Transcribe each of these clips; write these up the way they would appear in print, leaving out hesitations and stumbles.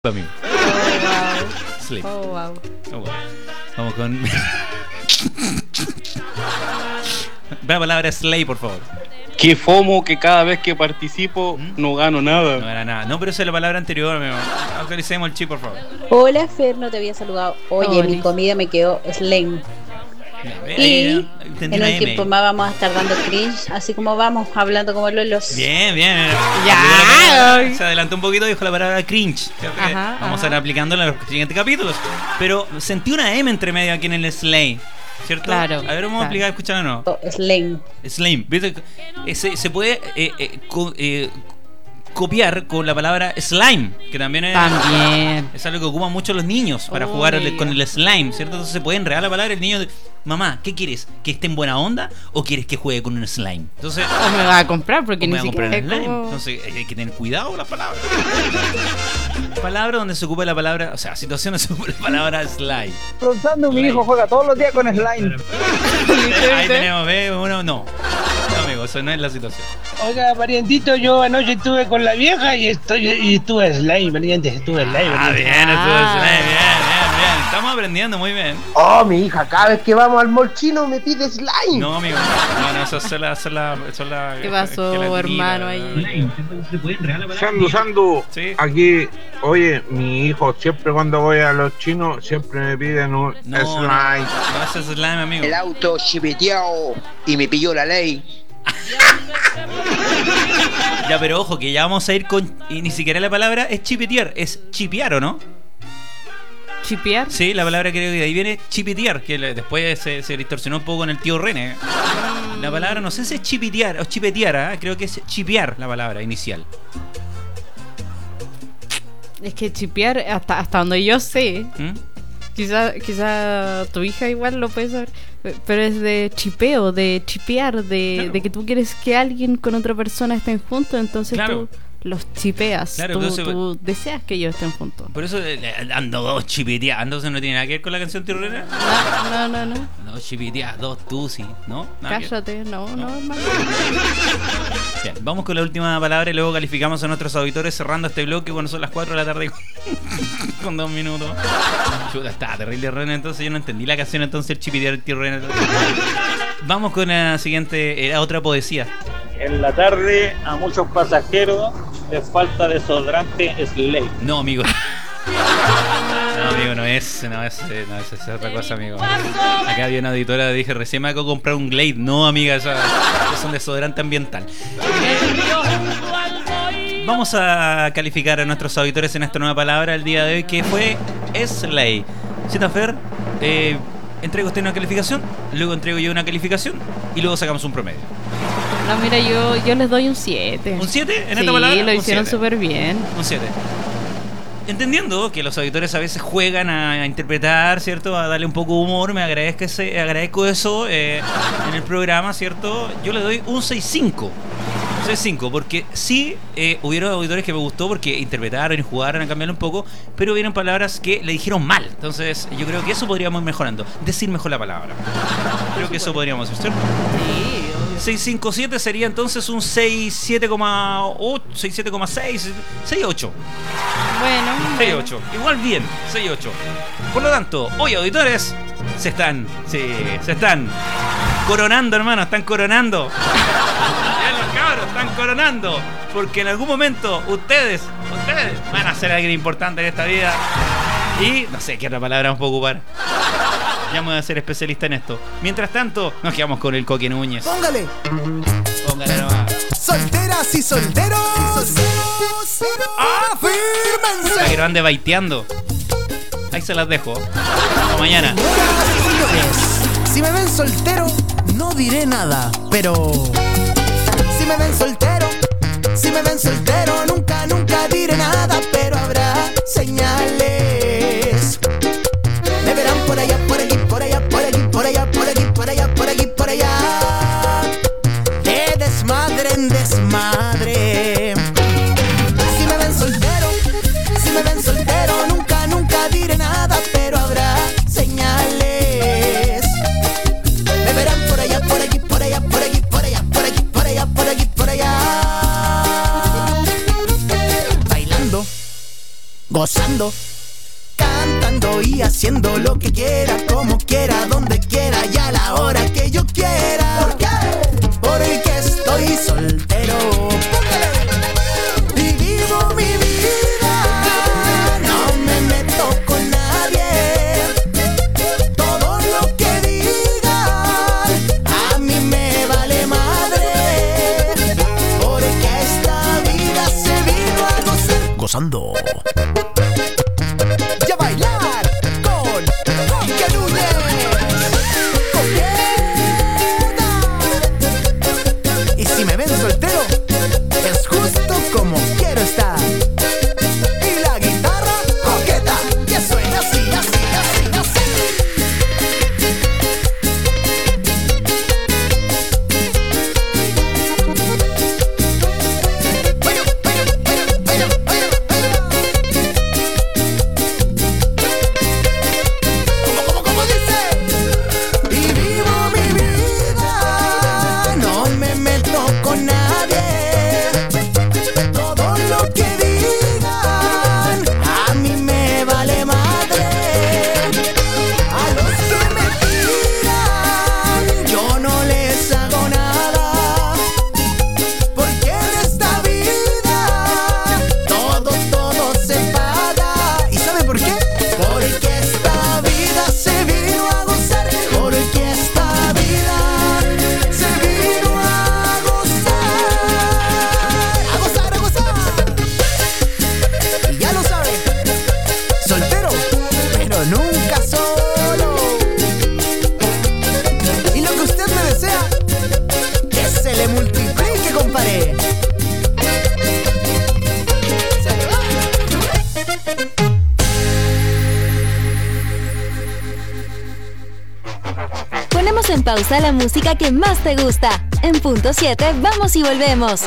Amigo. Oh, Sleep. wow. Oh, wow. Oh, wow. Vamos con. La palabra slay, por favor. Qué fomo que cada vez que participo no gano nada. No era nada. No, pero esa es la palabra anterior, amigo. Actualicemos el chip, por favor. Hola Fer, no te había saludado. Oye, Hola. mi comida me quedó slime. Y en un tiempo más vamos a estar dando cringe, así como vamos, hablando como lolos. Bien, bien. Ya. Se adelantó un poquito y dijo la palabra cringe. Ajá, Vamos ajá. a ir aplicándola en los siguientes capítulos. Pero sentí una M entre medio aquí en el slay. ¿Cierto? Claro, A ver, vamos a claro. explicar, escuchar o no. Slime. Slime. ¿Viste? Se puede copiar con la palabra slime, que también También. es algo que ocupan mucho los niños para Oh, jugar mira. con el slime, ¿cierto? Entonces se puede enredar la palabra el niño de, mamá, ¿qué quieres? ¿Que esté en buena onda o quieres que juegue con un slime? Entonces, O me va a comprar porque o me ni voy a comprar siquiera el es slime. como... Entonces hay que tener cuidado con las palabras. Palabra donde se ocupa la palabra, o sea, situación donde se ocupa la palabra slime. Rosando, mi hijo juega todos los días con slime. Ahí tenemos, ¿ves? Uno no. No, amigo, eso no es la situación. Oiga, parientito, yo anoche estuve con la vieja y estuve slime, pariente, estuve slime. Ah, pariente. bien, eso es slime, bien. Estamos aprendiendo muy bien. Oh, mi hija, cada vez que vamos al mall chino me pide slime. No, amigo, no, eso son la ¿Qué pasó, gelatinita, hermano, ahí? Sandu, Sí. aquí, oye, mi hijo siempre cuando voy a los chinos siempre me piden un No, slime. no, ese es slime, amigo. El auto chipeteado y me pilló la ley. Ya, pero ojo, que ya vamos a ir con. Y ni siquiera la palabra es chipetear, es chipear, ¿o no? ¿Chipear? Sí, la palabra creo que de ahí viene chipetear, que después se distorsionó un poco con el tío René. La palabra no sé si es chipetear o chipetear, ¿eh? Creo que es chipear la palabra inicial. Es que chipear, hasta donde yo sé, ¿Mm? quizá tu hija igual lo puede saber, pero es de chipeo, de chipear, Claro. de que tú quieres que alguien con otra persona estén juntos, entonces Claro. tú los chipeas, Claro, tú, entonces- tú deseas que ellos estén juntos. Por eso ando dos chipeteando, entonces no tiene nada que ver con la canción tío René. No, No, chipetear, dos tusi, ¿no? Nada que ver. cállate, no, hermano. Bien, vamos con la última palabra y luego calificamos a nuestros auditores cerrando este bloque cuando son las 4 de la tarde con 2 minutos. Chuta, está terrible René, entonces yo no entendí la canción, entonces el chipetear el tío René. Vamos con la siguiente, era otra poesía. En la tarde a muchos pasajeros les falta desodorante Slay. No, amigo. No, amigo, no es otra cosa, amigo. Acá había una auditora, dije, recién me acabo de comprar un Glade. No, amiga, eso es un desodorante ambiental. Vamos a calificar a nuestros auditores en esta nueva palabra el día de hoy, que fue Slay. Fer, entrega usted una calificación, luego entrego yo una calificación y luego sacamos un promedio. No, mira, yo les doy un 7. ¿Un 7 en Sí, esta palabra? lo Un hicieron 7. súper bien. Un 7. Entendiendo que los auditores a veces juegan a interpretar, ¿cierto? A darle un poco de humor, agradezco eso en el programa, ¿cierto? Yo le doy un 6.5. 6.5, porque sí hubieron auditores que me gustó porque interpretaron y jugaron a cambiarlo un poco, pero hubieron palabras que le dijeron mal. Entonces yo creo que eso podríamos ir mejorando. Decir mejor la palabra. Creo que eso podríamos hacer, ¿cierto? Sí, 657 sería entonces un 6.7,8, 6.7,6, 6.8. bueno. 6.8. Igual bien, 6.8. Por lo tanto, hoy auditores se están coronando, hermano, están coronando. Ya los cabros están coronando. Porque en algún momento ustedes van a ser alguien importante en esta vida. Y no sé qué otra palabra vamos a ocupar. Ya vamos a ser especialista en esto. Mientras tanto, nos quedamos con el Coque Núñez. Póngale, Póngale nomás. solteras y solteros, Para afírmense. que no ande baiteando. Ahí se las dejo. Hasta mañana. Si me ven soltero, no diré nada, pero si me ven soltero, nunca diré nada, pero habrá señales. Me verán por allá, por allí, por allá, por allí, por allá, por aquí, por allá, por aquí, por allá. De desmadre en desmadre. Si me ven soltero, nunca diré nada, pero habrá señales. Me verán por allá, por aquí, por allá, por aquí, por allá, por aquí, por allá, por aquí, por allá. Bailando gozando, cantando y haciendo lo que quiera, como quiera, donde quiera y a la hora que yo quiera. ¿Por qué? Porque estoy soltero. Y vivo mi vida, no me meto con nadie. Todo lo que digan a mí me vale madre, porque esta vida se vino a gozar. Gozando. Y a bailar con Quique Núñez. Y si me ven soltero, es justo como quiero estar. Y la guitarra coqueta, que suena así, así, así, así. ¿Cómo dice? Y vivo mi vida, no me meto con nadie. Todo lo que digan a mí me vale madre. A los que me tiran yo no les hago nada, porque en esta vida todo se paga. ¿Y sabe por qué? Porque esta vida se vino a gozar. Porque esta vida se vino a gozar. A gozar, a gozar. Y ya lo sabe, soltero, pero nunca solo. Y lo que usted me desea, que se le multiplique, compadre. Se le va. Ponemos en pausa la música que más te gusta. En punto 7, vamos y volvemos.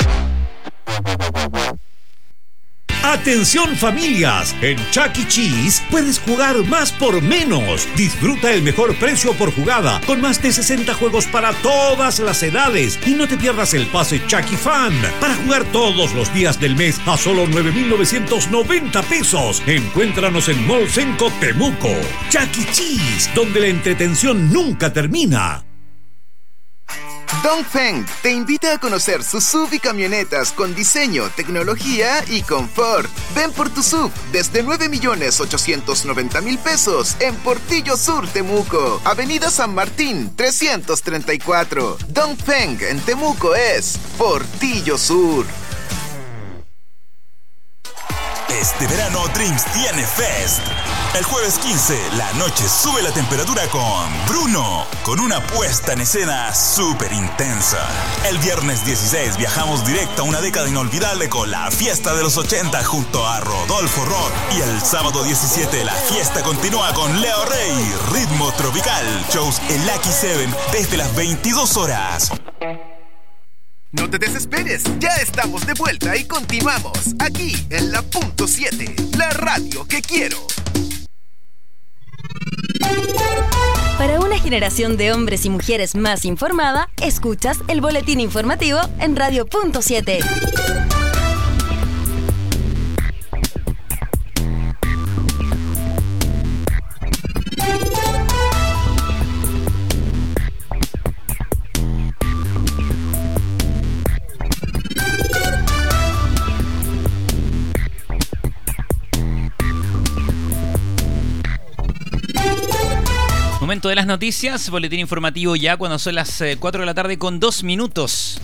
Atención familias, en Chuck E. Cheese puedes jugar más por menos. Disfruta el mejor precio por jugada, con más de 60 juegos para todas las edades. Y no te pierdas el pase Chucky Fan, para jugar todos los días del mes a solo 9,990 pesos. Encuéntranos en Mall Senco Temuco. Chuck E. Cheese, donde la entretención nunca termina. Dongfeng te invita a conocer sus SUV y camionetas con diseño, tecnología y confort. Ven por tu SUV desde 9,890,000 pesos en Portillo Sur, Temuco. Avenida San Martín, 334. Dongfeng en Temuco es Portillo Sur. Este verano Dreams tiene Fest. El jueves 15, la noche sube la temperatura con Bruno, con una puesta en escena súper intensa. El viernes 16 viajamos directo a una década inolvidable con la fiesta de los 80 junto a Rodolfo Rock. Y el sábado 17 la fiesta continúa con Leo Rey, ritmo tropical, shows en Lucky 7 desde las 22 horas. No te desesperes, ya estamos de vuelta y continuamos aquí en la punto 7, la radio que quiero. Para una generación de hombres y mujeres más informada, escuchas el boletín informativo en Radio Punto 7. Momento de las noticias, boletín informativo ya cuando son las 4 de la tarde con 2 minutos.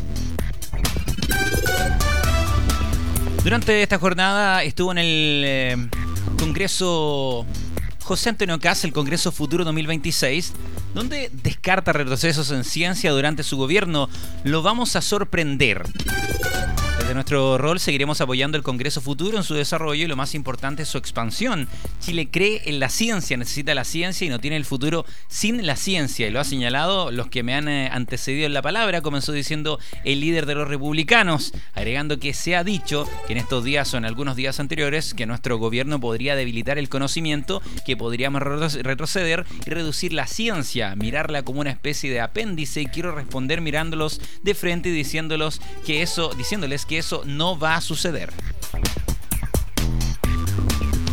Durante esta jornada estuvo en el Congreso José Antonio Kast, el Congreso Futuro 2026, donde descarta retrocesos en ciencia durante su gobierno. Lo vamos a sorprender. Desde nuestro rol seguiremos apoyando el Congreso Futuro en su desarrollo y lo más importante es su expansión. Chile cree en la ciencia, necesita la ciencia y no tiene el futuro sin la ciencia. Y lo ha señalado los que me han antecedido en la palabra, comenzó diciendo el líder de los republicanos, agregando que se ha dicho que en estos días o en algunos días anteriores que nuestro gobierno podría debilitar el conocimiento, que podríamos retroceder y reducir la ciencia, mirarla como una especie de apéndice. Y quiero responder mirándolos de frente y diciéndoles que eso no va a suceder.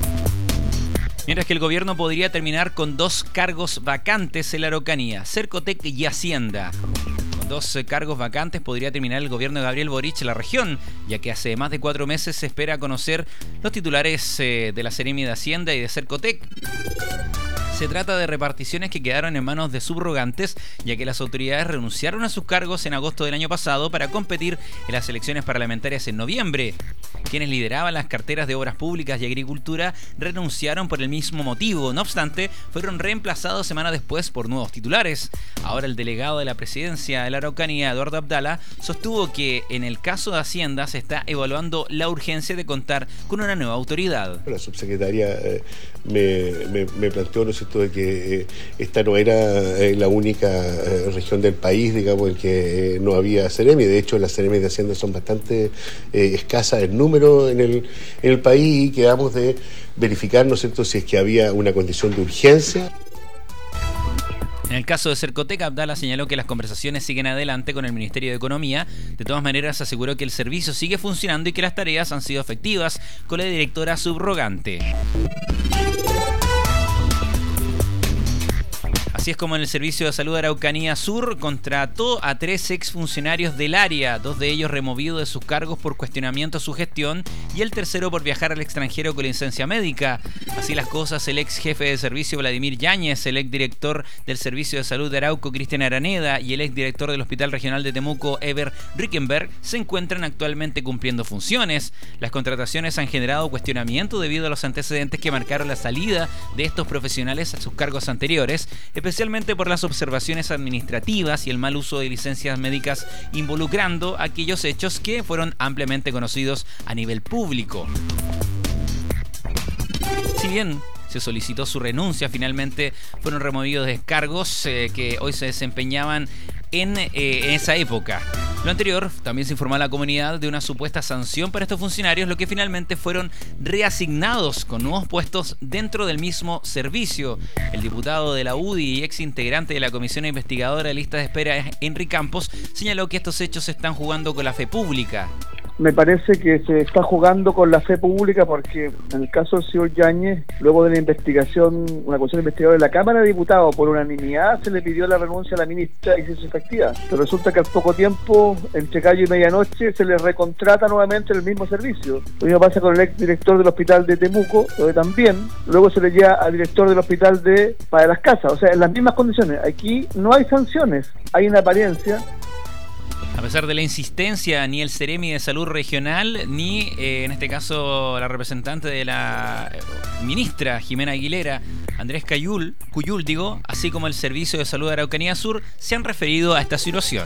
Mientras que el gobierno podría terminar con 2 cargos vacantes en la Araucanía, Cercotec y Hacienda. Con 2 cargos vacantes podría terminar el gobierno de Gabriel Boric en la región, ya que hace más de 4 meses se espera conocer los titulares de la Seremi de Hacienda y de Cercotec. Se trata de reparticiones que quedaron en manos de subrogantes, ya que las autoridades renunciaron a sus cargos en agosto del año pasado para competir en las elecciones parlamentarias en noviembre. Quienes lideraban las carteras de Obras Públicas y Agricultura renunciaron por el mismo motivo. No obstante, fueron reemplazados semanas después por nuevos titulares. Ahora el delegado de la presidencia de la Araucanía, Eduardo Abdala, sostuvo que en el caso de Hacienda se está evaluando la urgencia de contar con una nueva autoridad. La subsecretaria me planteó, ¿no es cierto?, de que esta no era la única región del país, digamos, en que no había Seremi. De hecho, las Seremi de Hacienda son bastante escasas en número en el país, y quedamos de verificar, ¿no es cierto?, si es que había una condición de urgencia. En el caso de Cercotec, Abdala señaló que las conversaciones siguen adelante con el Ministerio de Economía. De todas maneras, aseguró que el servicio sigue funcionando y que las tareas han sido efectivas con la directora subrogante. Así es como en el Servicio de Salud de Araucanía Sur contrató a 3 exfuncionarios del área, 2 de ellos removidos de sus cargos por cuestionamiento a su gestión y el tercero por viajar al extranjero con licencia médica. Así las cosas, el ex jefe de servicio Vladimir Yáñez, el ex director del Servicio de Salud de Arauco Cristian Araneda y el ex director del Hospital Regional de Temuco Eber Rickenberg se encuentran actualmente cumpliendo funciones. Las contrataciones han generado cuestionamiento debido a los antecedentes que marcaron la salida de estos profesionales a sus cargos anteriores, especialmente por las observaciones administrativas y el mal uso de licencias médicas involucrando aquellos hechos que fueron ampliamente conocidos a nivel público. Si bien se solicitó su renuncia, finalmente fueron removidos descargos que hoy se desempeñaban en esa época. Lo anterior, también se informó a la comunidad de una supuesta sanción para estos funcionarios, lo que finalmente fueron reasignados con nuevos puestos dentro del mismo servicio. El diputado de la UDI y ex integrante de la Comisión Investigadora de Lista de Espera, Henry Campos, señaló que estos hechos se están jugando con la fe pública. Me parece que se está jugando con la fe pública porque en el caso del señor Yáñez, luego de la investigación, una comisión investigadora de la Cámara de Diputados, por unanimidad se le pidió la renuncia a la ministra y se hizo efectiva. Pero resulta que al poco tiempo, entre gallo y medianoche, se le recontrata nuevamente en el mismo servicio. Lo mismo pasa con el ex director del hospital de Temuco, donde también luego se le lleva al director del hospital de Para las Casas. O sea, en las mismas condiciones. Aquí no hay sanciones, hay una apariencia. A pesar de la insistencia, ni el Seremi de Salud Regional, ni en este caso la representante de la ministra Jimena Aguilera, Andrés Cuyul, así como el Servicio de Salud de Araucanía Sur, se han referido a esta situación.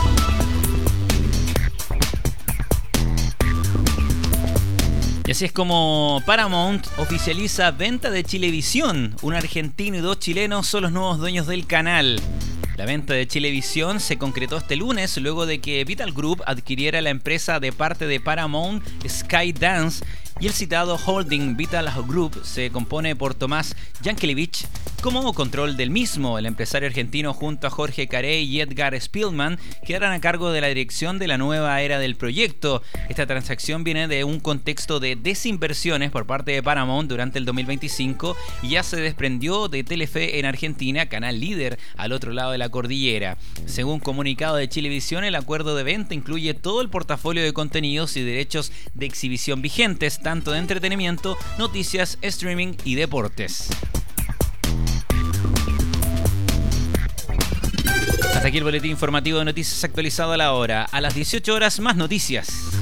Y así es como Paramount oficializa venta de Chilevisión. Un argentino y 2 chilenos son los nuevos dueños del canal. La venta de Chilevisión se concretó este lunes luego de que Vital Group adquiriera la empresa de parte de Paramount, Skydance, y el citado holding Vital Group se compone por Tomás Yankelevich como control del mismo. El empresario argentino junto a Jorge Carey y Edgar Spielman quedarán a cargo de la dirección de la nueva era del proyecto. Esta transacción viene de un contexto de desinversiones por parte de Paramount durante el 2025 y ya se desprendió de Telefe en Argentina, canal líder al otro lado de la cordillera. Según comunicado de Chilevisión, el acuerdo de venta incluye todo el portafolio de contenidos y derechos de exhibición vigentes, tanto de entretenimiento, noticias, streaming y deportes. Hasta aquí el boletín informativo de noticias actualizado a la hora. A las 18 horas más noticias.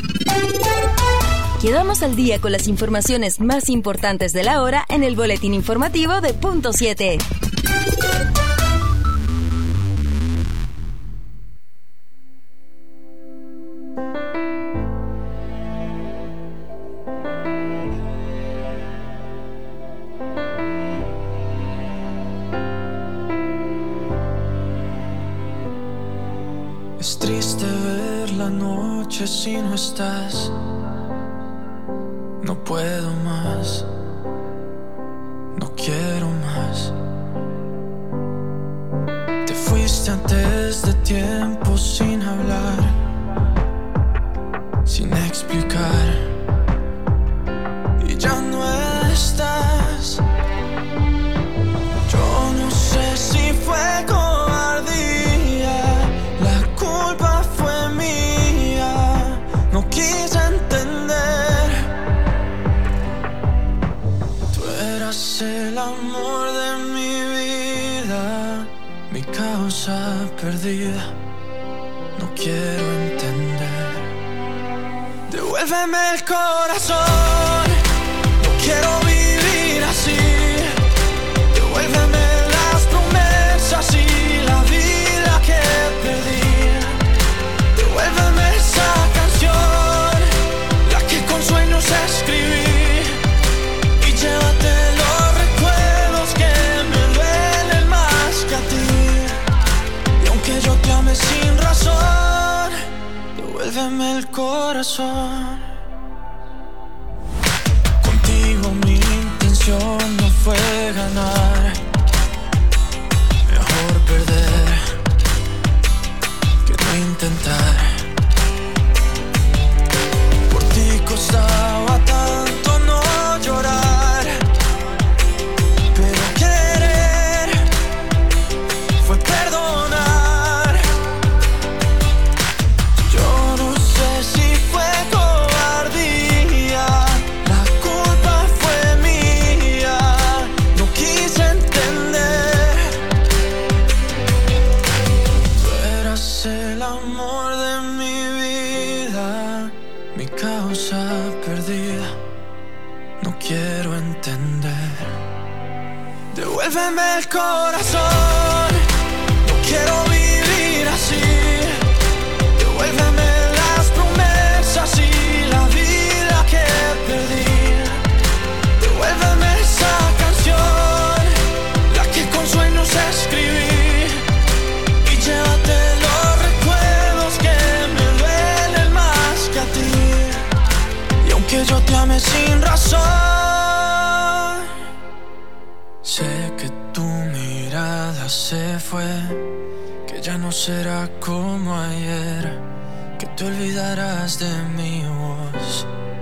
Quedamos al día con las informaciones más importantes de la hora en el boletín informativo de Punto 7. Es triste ver la noche si no estás. No puedo más, no quiero más. Te fuiste antes de tiempo sin hablar, sin explicar, y ya no estás. eras el amor de mi vida, mi causa perdida. No quiero entender. Devuélveme el corazón. No quiero vivir así. Devuélveme las promesas y la vida que perdí. Devuélveme esa canción, la que con sueños escribí. Y llévate los recuerdos que me duelen más que a ti. Y aunque yo te ame sin razón, devuélveme el corazón. Contigo mi intención no fue ganar, mejor perder que no intentar. Por ti costaba tanto no llorar, pero querer fue perdonar. Yo no sé si fue cobardía, la culpa fue mía, no quise entender. Tú eras el amor de mi vida, mi causa perdida. No quiero entender. Devuélveme el corazón. No quiero vivir así. Devuélveme las promesas y la vida que perdí. Devuélveme esa canción, la que con sueños escribí. Y llévate los recuerdos que me duelen más que a ti. Y aunque yo te ame sin razón, sé que tu mirada se fue, que ya no será como ayer, que te olvidarás de mi voz.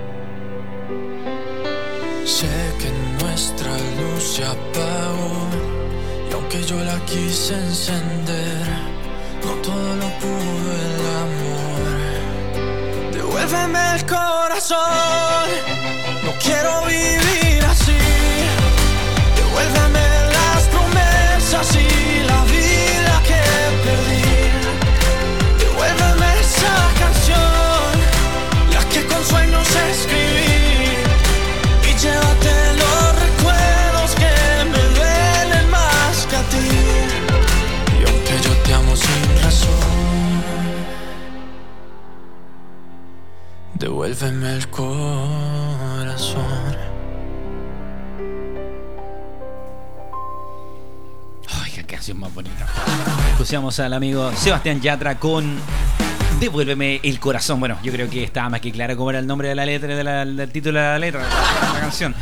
Sé que nuestra luz se apagó, y aunque yo la quise encender, no todo lo pudo el amor. Devuélveme el corazón. No quiero vivir así. Devuélveme las promesas y la vida que perdí. Devuélveme esa canción, la que con sueños escribí. Y llévate los recuerdos que me duelen más que a ti. Y aunque yo te amo sin razón, devuélveme el corazón. Qué canción más bonita. Escuchamos al amigo Sebastián Yatra con Devuélveme el corazón. Bueno, yo creo que estaba más que claro cómo era el nombre de la letra, del título de la letra de la canción.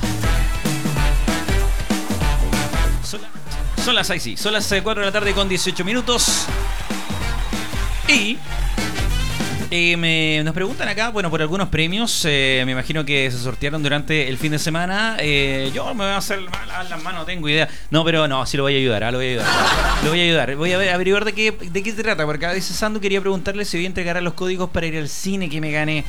Son las 6, sí. Son las 4 de la tarde con 18 minutos. Y nos preguntan acá, bueno, por algunos premios, me imagino que se sortearon durante el fin de semana. Yo me voy a hacer las manos, no tengo idea. No, pero no, sí lo voy a ayudar, lo voy a ayudar. Voy a averiguar de qué se trata, porque a veces Sandu quería preguntarle si voy a entregar los códigos para ir al cine que me gané.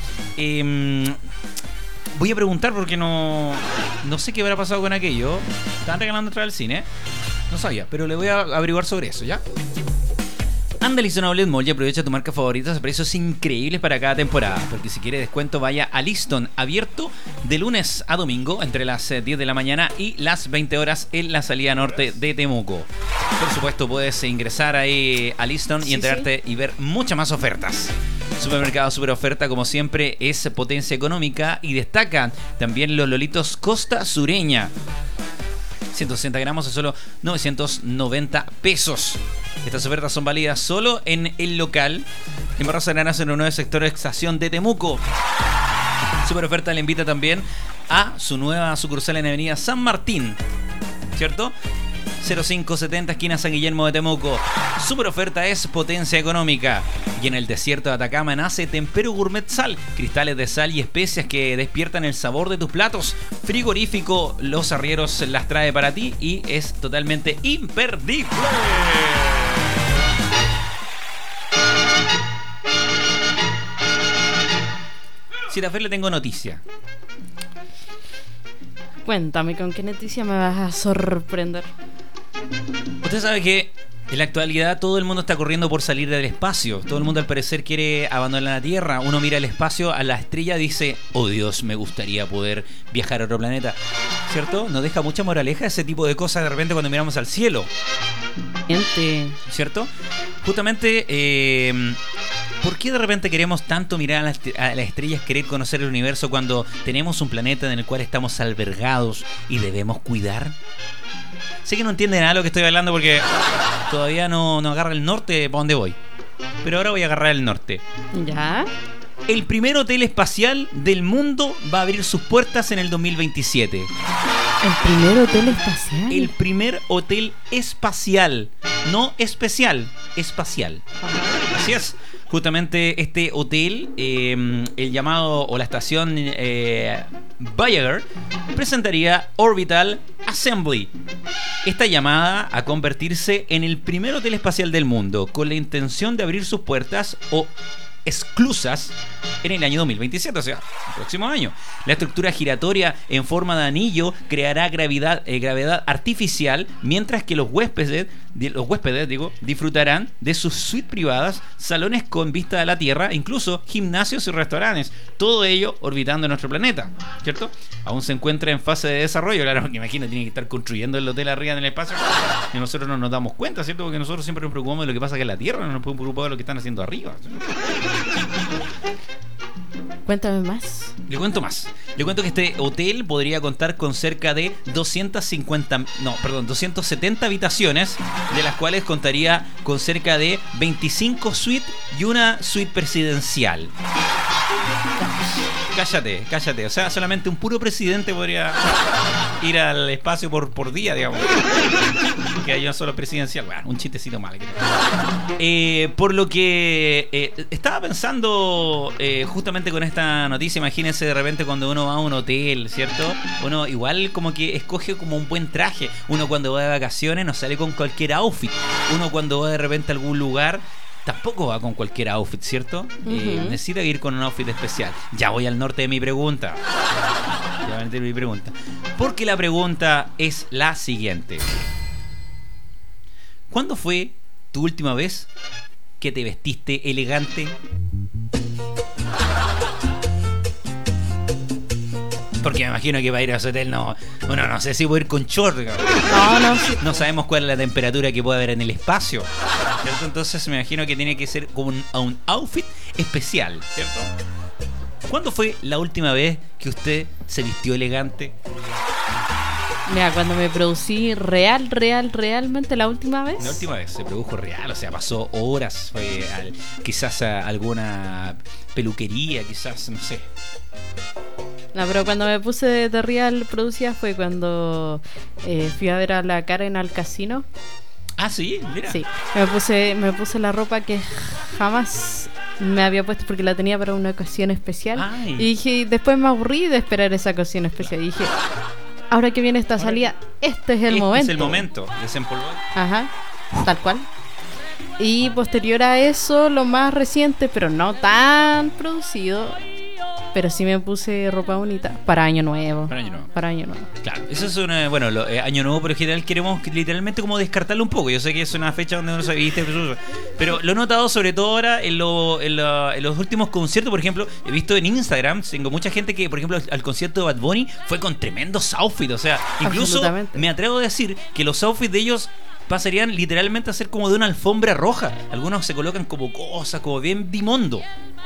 Voy a preguntar porque no sé qué habrá pasado con aquello. Estaban regalando entrar al cine, no sabía, pero le voy a averiguar sobre eso, ¿ya? Anda a Liston Outlet Mall y aprovecha tu marca favorita a precios increíbles para cada temporada. Porque si quiere descuento, vaya a Liston, abierto de lunes a domingo entre las 10 de la mañana y las 20 horas en la salida norte de Temuco. Por supuesto, puedes ingresar ahí a Liston y enterarte y ver muchas más ofertas. Supermercado Super Oferta, como siempre, es potencia económica y destaca también los Lolitos Costa Sureña. 160 gramos a solo 990 pesos. Estas ofertas son válidas solo en el local en Barros Arenas, en el 9 sector estación de Temuco. Super Oferta le invita también a su nueva sucursal en Avenida San Martín, ¿cierto? 0570 esquina San Guillermo de Temuco. Super Oferta es potencia económica. Y en el desierto de Atacama nace Tempero Gourmet Sal, cristales de sal y especias que despiertan el sabor de tus platos. Frigorífico Los Arrieros las trae para ti y es totalmente imperdible. Citafer, le tengo noticia. Cuéntame, ¿con qué noticia me vas a sorprender? Usted sabe que en la actualidad todo el mundo está corriendo por salir del espacio. Todo el mundo al parecer quiere abandonar la Tierra. Uno mira el espacio, a la estrella, dice: oh Dios, me gustaría poder viajar a otro planeta. ¿Cierto? Nos deja mucha moraleja ese tipo de cosas de repente cuando miramos al cielo. ¿Cierto? Justamente, ¿por qué de repente queremos tanto mirar a las estrellas, querer conocer el universo cuando tenemos un planeta en el cual estamos albergados y debemos cuidar? Sé que no entienden nada de lo que estoy hablando porque todavía no agarra el norte para donde voy. Pero ahora voy a agarrar el norte. ¿Ya? El primer hotel espacial del mundo va a abrir sus puertas en el 2027. ¿El primer hotel espacial? El primer hotel espacial. No especial, espacial. Así es. Justamente este hotel, el llamado, o la estación Voyager, presentaría Orbital Assembly. Esta llamada a convertirse en el primer hotel espacial del mundo, con la intención de abrir sus puertas o esclusas en el año 2027, o sea, el próximo año. La estructura giratoria en forma de anillo creará gravedad artificial, mientras que los huéspedes disfrutarán de sus suites privadas, salones con vista a la Tierra, incluso gimnasios y restaurantes. Todo ello orbitando nuestro planeta, ¿cierto? Aún se encuentra en fase de desarrollo. Claro, que imagino, tiene que estar construyendo el hotel arriba en el espacio y nosotros no nos damos cuenta, ¿cierto? Porque nosotros siempre nos preocupamos de lo que pasa acá en la Tierra, no nos preocupamos de lo que están haciendo arriba. Cuéntame más. Le cuento más. Le cuento que este hotel podría contar con cerca de 270 habitaciones, de las cuales contaría con cerca de 25 suites y una suite presidencial. Cállate. O sea, solamente un puro presidente podría ir al espacio por día, digamos. Que haya una sola presidencial. Bueno, un chistecito mal. Por lo que estaba pensando justamente con esta noticia, imagínense de repente cuando uno va a un hotel, ¿cierto? Uno igual como que escoge como un buen traje. Uno cuando va de vacaciones no sale con cualquier outfit. Uno cuando va de repente a algún lugar tampoco va con cualquier outfit, ¿cierto? Necesita ir con un outfit especial. Ya voy al norte de mi pregunta. Porque la pregunta es la siguiente: ¿cuándo fue tu última vez que te vestiste elegante? Porque me imagino que para ir a ese hotel no sé si voy a ir con short. No sabemos cuál es la temperatura que puede haber en el espacio, ¿cierto? Entonces me imagino que tiene que ser como un outfit especial, ¿cierto? ¿Cuándo fue la última vez que usted se vistió elegante? Mira, cuando me producí realmente la última vez. La última vez se produjo real, o sea, pasó horas, fue quizás a alguna peluquería, quizás, no sé. No, pero cuando me puse de real producida fue cuando fui a ver a la Karen al casino. Ah, sí, mira. Sí, me puse la ropa que jamás me había puesto porque la tenía para una ocasión especial. Ay. Y dije, después me aburrí de esperar esa ocasión especial. Y dije, ahora que viene esta salida, este es el momento. Este es el momento, desempolvar. Ajá, tal cual. Y posterior a eso, lo más reciente, pero no tan producido, pero sí me puse ropa bonita para Año Nuevo. Para Año Nuevo. Claro, eso es una... Bueno, Año Nuevo por lo general queremos literalmente como descartarlo un poco. Yo sé que es una fecha donde uno se viste, pero lo he notado sobre todo ahora en los últimos conciertos. Por ejemplo, he visto en Instagram, tengo mucha gente que, por ejemplo, al concierto de Bad Bunny fue con tremendos outfits. O sea, incluso me atrevo a decir que los outfits de ellos pasarían literalmente a ser como de una alfombra roja. Algunos se colocan como cosas, como bien dimondo.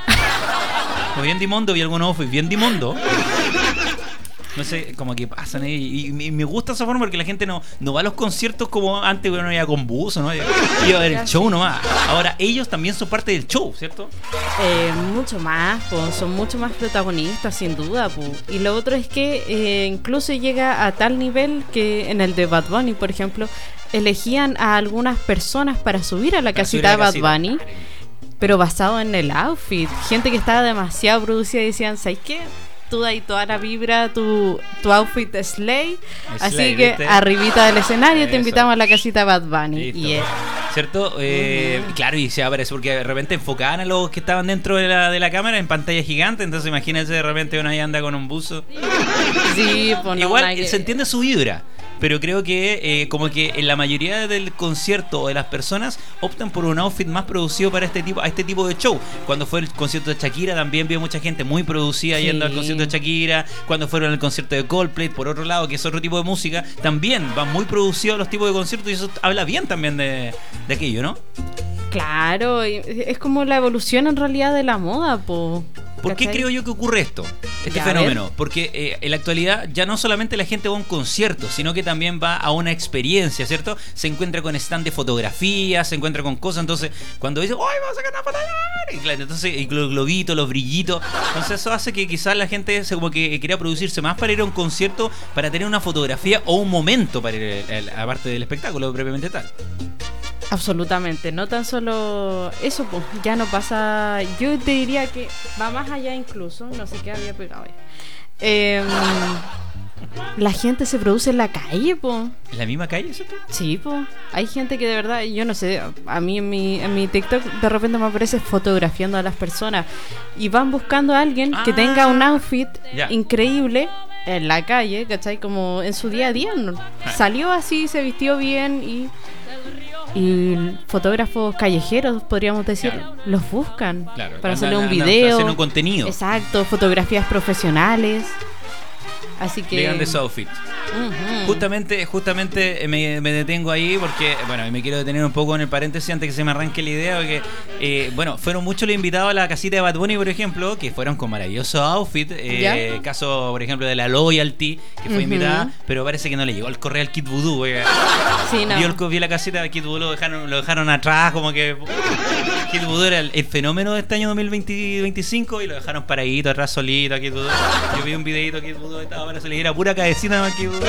Como bien dimondo, vi algunos outfits bien dimondo. No sé, como que pasan y me gusta esa forma porque la gente no va a los conciertos como antes, uno iba con bus, ¿no? Iba a ver el show nomás. Ahora ellos también son parte del show, ¿cierto? Mucho más, pues, son mucho más protagonistas, sin duda, pues. Y lo otro es que incluso llega a tal nivel que en el de Bad Bunny, por ejemplo, elegían a algunas personas para subir a la casita de Bad Bunny, pero basado en el outfit. Gente que estaba demasiado producida y decían, ¿sabes qué? Tú da ahí toda la vibra, tu outfit de Slay, así que ¿viste? Arribita del escenario eso. Te invitamos a la casita Bad Bunny. Y ¿cierto? Claro, y se aparece porque de repente enfocaban a los que estaban dentro de la cámara en pantalla gigante, entonces imagínense de repente uno ahí anda con un buzo. Sí, pues igual se entiende su vibra, pero creo que como que en la mayoría del concierto o de las personas optan por un outfit más producido para este tipo de show. Cuando fue el concierto de Shakira también vio mucha gente muy producida yendo al concierto de Shakira. Cuando fueron al concierto de Coldplay, por otro lado, que es otro tipo de música, también van muy producidos los tipos de conciertos y eso habla bien también de aquello, ¿no? Claro, es como la evolución en realidad de la moda, po. ¿Por qué creo yo que ocurre este fenómeno? Porque en la actualidad ya no solamente la gente va a un concierto, sino que también va a una experiencia, ¿cierto? Se encuentra con stand de fotografía, se encuentra con cosas, entonces cuando dice, ¡ay, vamos a sacar una foto! Y claro, entonces los globitos, los brillitos, entonces eso hace que quizás la gente como que quiera producirse más para ir a un concierto, para tener una fotografía o un momento para ir aparte del espectáculo propiamente tal. Absolutamente, no tan solo eso, pues ya no pasa. Yo te diría que va más allá incluso, no sé qué había pegado ahí. La gente se produce en la calle, po. ¿En la misma calle, eso? Sí, po. Hay gente que de verdad, yo no sé, a mí en mi TikTok de repente me aparece fotografiando a las personas y van buscando a alguien que tenga un outfit increíble en la calle, ¿cachai? Como en su día a día, ¿no? Salió así, se vistió bien y fotógrafos callejeros, podríamos decir, los buscan para hacerle un video, hacer un contenido. Exacto, fotografías profesionales. Así que digan de su outfit. Justamente me detengo ahí porque, bueno, me quiero detener un poco en el paréntesis antes que se me arranque la idea, porque, bueno, fueron muchos los invitados a la casita de Bad Bunny, por ejemplo, que fueron con maravillosos outfits. Caso, por ejemplo, de la Loyalty, que fue invitada, pero parece que no le llegó el correo al Kid Voodoo. Sí, no. Vi la casita de Kid Voodoo, lo dejaron atrás, como que Kid Voodoo era el fenómeno de este año 2025 y lo dejaron paradito atrás solito a Kid Voodoo. Yo vi un videito a Kid Voodoo, para se le diera pura cabecita más Kid Voodoo.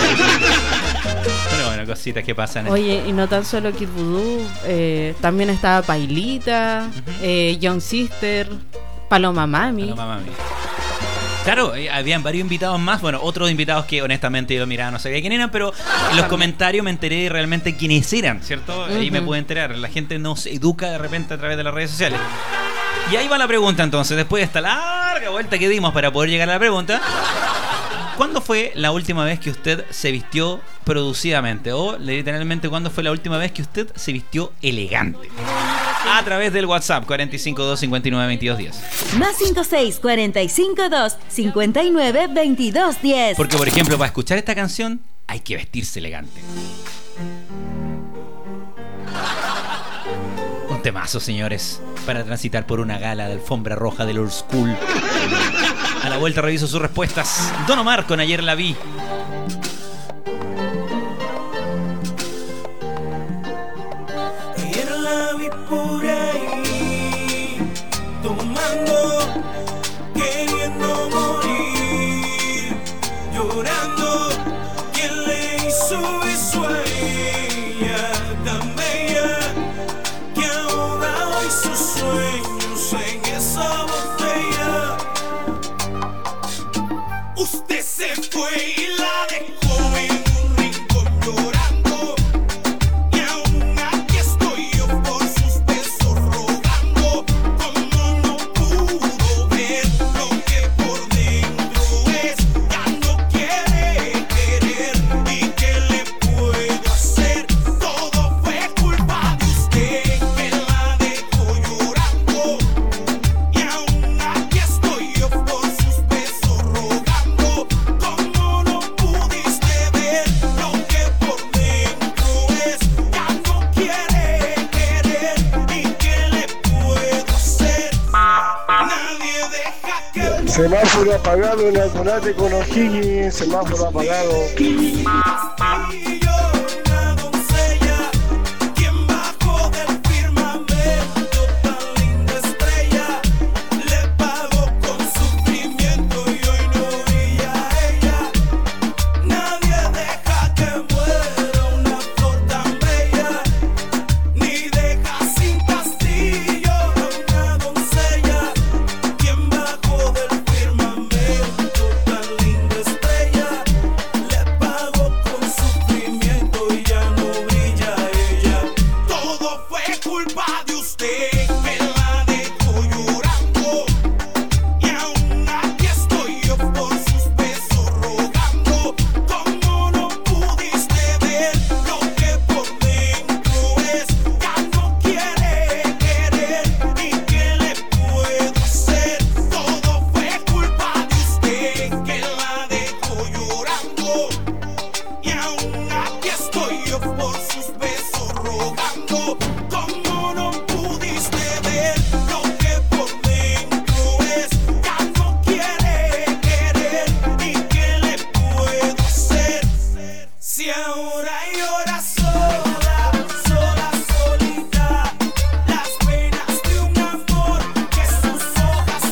Bueno, cositas que pasan. Oye, y no tan solo Kid Voodoo, también estaba Pailita, Young Sister, Paloma Mami. Claro, habían varios invitados más. Bueno, otros invitados que honestamente yo miraba, no sabía quién eran, pero en los comentarios me enteré realmente quiénes eran, ¿cierto? Ahí me pude enterar. La gente nos educa de repente a través de las redes sociales. Y ahí va la pregunta entonces, después de esta larga vuelta que dimos para poder llegar a la pregunta. ¿Cuándo fue la última vez que usted se vistió producidamente? O literalmente, ¿cuándo fue la última vez que usted se vistió elegante? A través del WhatsApp 452-59-2210. Más 56-45-2-59-2210. Porque, por ejemplo, para escuchar esta canción hay que vestirse elegante. Un temazo, señores, para transitar por una gala de alfombra roja del Old School. A la vuelta reviso sus respuestas. Don Omar con Ayer la vi. Ayer la vi por ahí, tomando, queriendo morir, llorando. ¿Quién le hizo eso a ella tan bella que ahoga hoy sus sueños en esa botella? Usted se fue y la dejó en un rincón llorando, y aún aquí estoy yo por sus besos rogando. Como no pudo ver lo que por dentro es, ya no quiere querer. ¿Y qué le puedo hacer? Todo fue culpa de usted que la dejó llorando, y aún aquí estoy yo por sus besos rogando. Como no pudiste ver lo que por dentro es, ya no quiere querer. ¿Y qué le puedo hacer? Nadie deja que Semáforo apagado en Alconate con O'Higgins, semáforo apagado. y yo